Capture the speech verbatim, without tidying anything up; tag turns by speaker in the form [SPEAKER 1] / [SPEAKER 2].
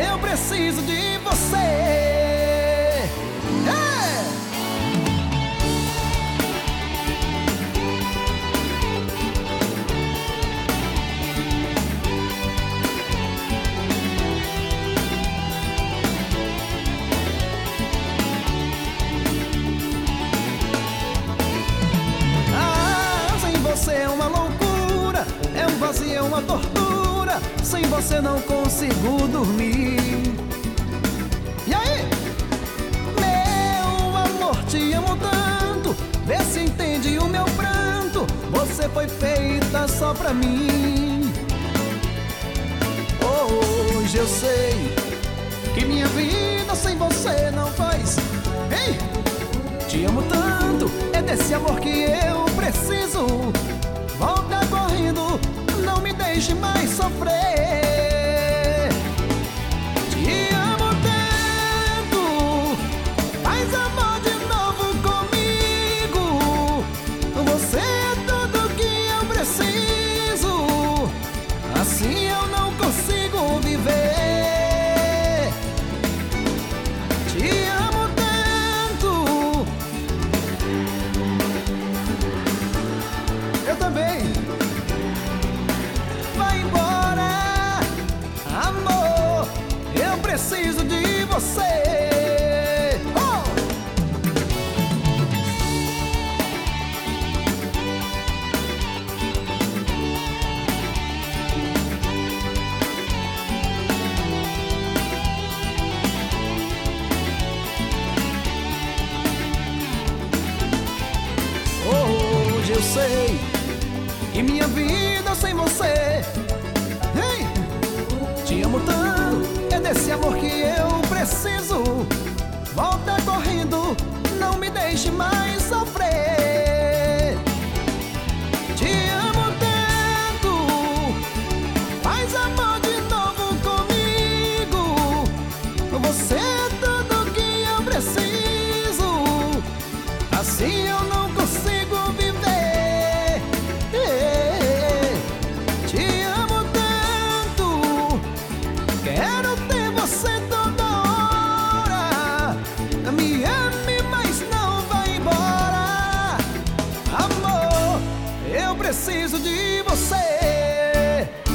[SPEAKER 1] eu preciso de você. É! Ah, sem você é uma loucura, é um vazio, é uma tortura. Sem você não consigo dormir. E aí? Meu amor, te amo tanto, vê se entende o meu pranto. Você foi feita só pra mim. Hoje eu sei que minha vida sem você não faz. Ei! Te amo tanto, é desse amor que eu preciso. Volta correndo, não me deixe mais sofrer. Te amo tanto, faz amor de novo comigo. Você é tudo que eu preciso, assim eu não consigo viver. Te amo tanto. Eu também. Vai embora, amor, eu preciso de você. Oh! Hoje eu sei que minha vida sem você. Ei! Te amo tanto, é desse amor que eu preciso. Volta correndo, não me deixe mais